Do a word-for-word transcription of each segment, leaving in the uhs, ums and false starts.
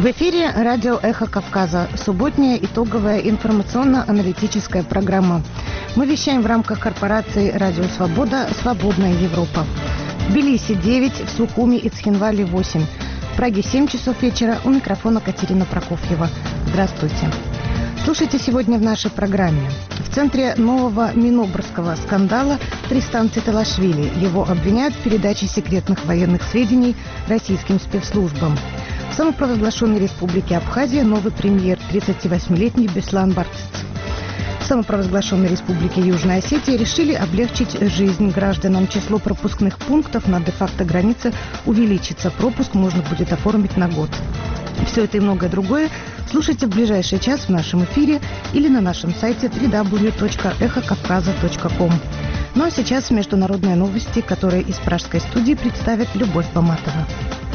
В эфире радио «Эхо Кавказа», субботняя итоговая информационно-аналитическая программа. Мы вещаем в рамках корпорации «Радио Свобода. Свободная Европа». В Тбилиси девять, в Сухуми и Цхинвале восемь. В Праге семь часов вечера. У микрофона Катерина Прокофьева. Здравствуйте. Слушайте сегодня в нашей программе. В центре нового минобрского скандала Тристан Циталашвили. Его обвиняют в передаче секретных военных сведений российским спецслужбам. В самопровозглашенной республике Абхазия новый премьер, тридцативосьмилетний Беслан Барцыц. В самопровозглашенной республике Южная Осетия решили облегчить жизнь гражданам. Число пропускных пунктов на де-факто границе увеличится. Пропуск можно будет оформить на год. Все это и многое другое слушайте в ближайший час в нашем эфире или на нашем сайте дабл ю дабл ю дабл ю точка эхо кавказа точка ком. Ну а сейчас международные новости, которые из пражской студии представит Любовь Баматова.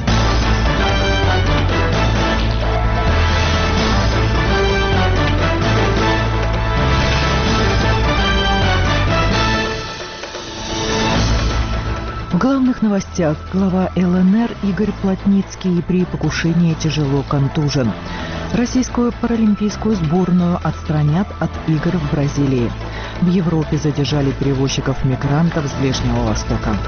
В главных новостях глава эл эн эр Игорь Плотницкий при покушении тяжело контужен. Российскую паралимпийскую сборную отстранят от игр в Бразилии. В Европе задержали перевозчиков-мигрантов с Ближнего Востока.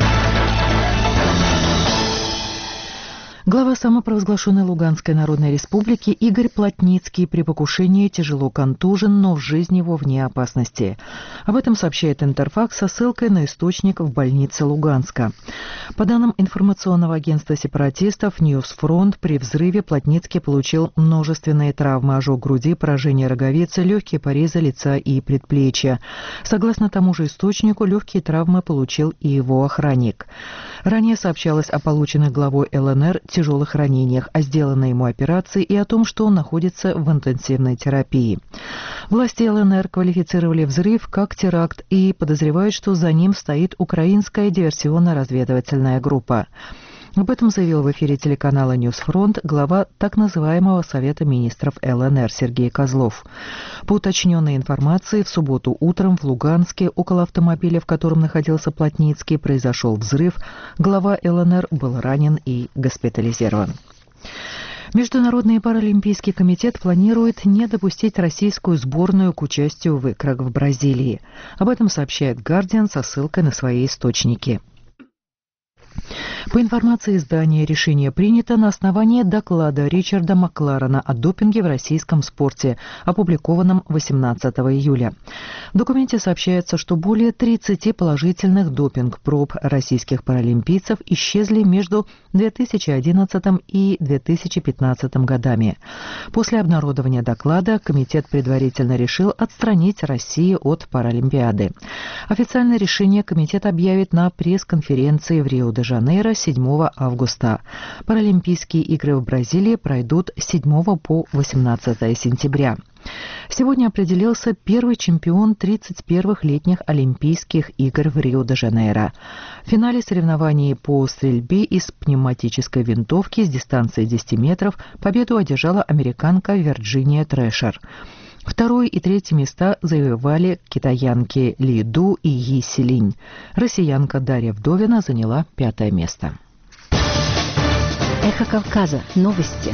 Глава самопровозглашенной Луганской Народной Республики Игорь Плотницкий при покушении тяжело контужен, но жизнь его вне опасности. Об этом сообщает Интерфакс со ссылкой на источник в больнице Луганска. По данным информационного агентства сепаратистов Ньюсфронт, при взрыве Плотницкий получил множественные травмы: ожог груди, поражение роговицы, легкие порезы лица и предплечья. Согласно тому же источнику, легкие травмы получил и его охранник. Ранее сообщалось о полученных главой эл эн эр тяжелых ранениях, о сделанной ему операции и о том, что он находится в интенсивной терапии. Власти эл эн эр квалифицировали взрыв как теракт и подозревают, что за ним стоит украинская диверсионно-разведывательная группа. Об этом заявил в эфире телеканала «Ньюсфронт» глава так называемого Совета министров эл эн эр Сергей Козлов. По уточненной информации, в субботу утром в Луганске, около автомобиля, в котором находился Плотницкий, произошел взрыв. Глава эл эн эр был ранен и госпитализирован. Международный паралимпийский комитет планирует не допустить российскую сборную к участию в играх в Бразилии. Об этом сообщает «Гардиан» со ссылкой на свои источники. По информации издания, решение принято на основании доклада Ричарда Макларена о допинге в российском спорте, опубликованном восемнадцатого июля. В документе сообщается, что более тридцати положительных допинг-проб российских паралимпийцев исчезли между две тысячи одиннадцатым и две тысячи пятнадцатым годами. После обнародования доклада комитет предварительно решил отстранить Россию от Паралимпиады. Официальное решение комитет объявит на пресс-конференции в Рио-де-Жанейро седьмого августа. Паралимпийские игры в Бразилии пройдут с седьмого по восемнадцатое сентября. Сегодня определился первый чемпион тридцать первых летних Олимпийских игр в Рио-де-Жанейро. В финале соревнований по стрельбе из пневматической винтовки с дистанции десять метров победу одержала американка Вирджиния Трэшер. Второе и третье места завоевали китаянки Ли Ду и Йи Силинь. Россиянка Дарья Вдовина заняла пятое место. Эхо Кавказа. Новости.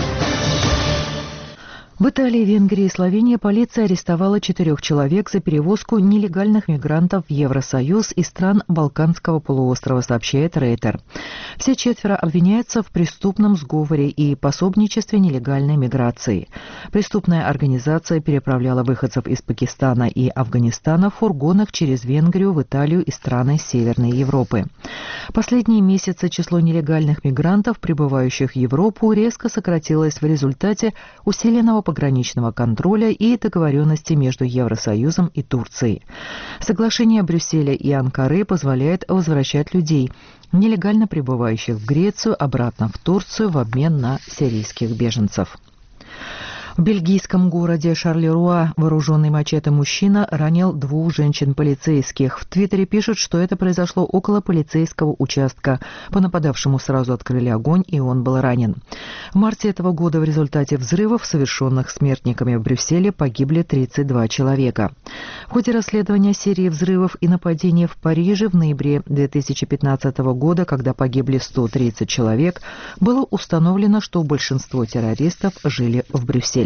В Италии, Венгрии и Словении полиция арестовала четырех человек за перевозку нелегальных мигрантов в Евросоюз из стран Балканского полуострова, сообщает Рейтер. Все четверо обвиняются в преступном сговоре и пособничестве нелегальной миграции. Преступная организация переправляла выходцев из Пакистана и Афганистана в фургонах через Венгрию в Италию и страны Северной Европы. Последние месяцы число нелегальных мигрантов, прибывающих в Европу, резко сократилось в результате усиленного пограничного контроля и договоренности между Евросоюзом и Турцией. Соглашение Брюсселя и Анкары позволяет возвращать людей, нелегально прибывающих в Грецию, обратно в Турцию в обмен на сирийских беженцев. В бельгийском городе Шарлеруа вооруженный мачете мужчина ранил двух женщин-полицейских. В Твиттере пишут, что это произошло около полицейского участка. По нападавшему сразу открыли огонь, и он был ранен. В марте этого года в результате взрывов, совершенных смертниками в Брюсселе, погибли тридцать два человека. В ходе расследования серии взрывов и нападений в Париже в ноябре две тысячи пятнадцатого года, когда погибли сто тридцать человек, было установлено, что большинство террористов жили в Брюсселе.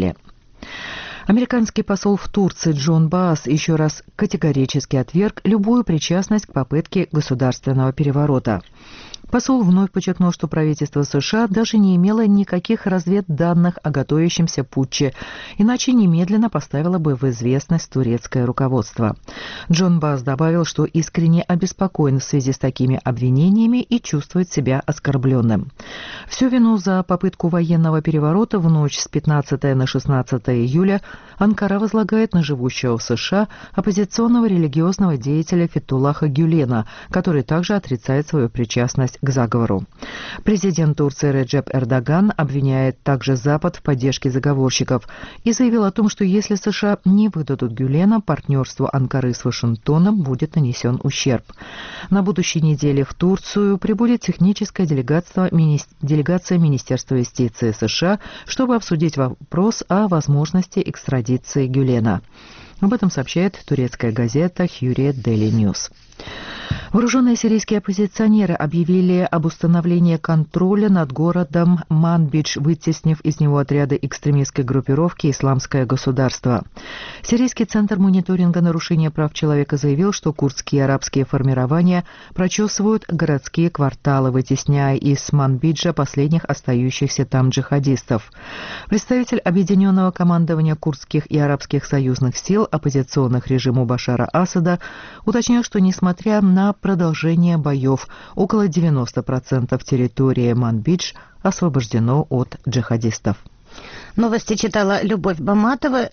Американский посол в Турции Джон Баас еще раз категорически отверг любую причастность к попытке государственного переворота. Посол вновь подчеркнул, что правительство США даже не имело никаких разведданных о готовящемся путче, иначе немедленно поставило бы в известность турецкое руководство. Джон Баас добавил, что искренне обеспокоен в связи с такими обвинениями и чувствует себя оскорбленным. Всю вину за попытку военного переворота в ночь с пятнадцатого на шестнадцатое июля Анкара возлагает на живущего в США оппозиционного религиозного деятеля Фетхуллаха Гюлена, который также отрицает свою причастность к заговору. Президент Турции Реджеп Эрдоган обвиняет также Запад в поддержке заговорщиков и заявил о том, что если США не выдадут Гюлена, партнерству Анкары с Вашингтоном будет нанесен ущерб. На будущей неделе в Турцию прибудет техническая делегация, мини... делегация Министерства юстиции США, чтобы обсудить вопрос о возможности экстрадиции Гюлена. Об этом сообщает турецкая газета Hürriyet Daily News. Вооруженные сирийские оппозиционеры объявили об установлении контроля над городом Манбидж, вытеснив из него отряды экстремистской группировки «Исламское государство». Сирийский центр мониторинга нарушения прав человека заявил, что курдские и арабские формирования прочесывают городские кварталы, вытесняя из Манбиджа последних остающихся там джихадистов. Представитель Объединенного командования курдских и арабских союзных сил, оппозиционных режиму Башара Асада, уточнил, что несмотря на продолжение боев, около девяноста процентов территории Манбидж освобождено от джихадистов. Новости читала Любовь Баматова.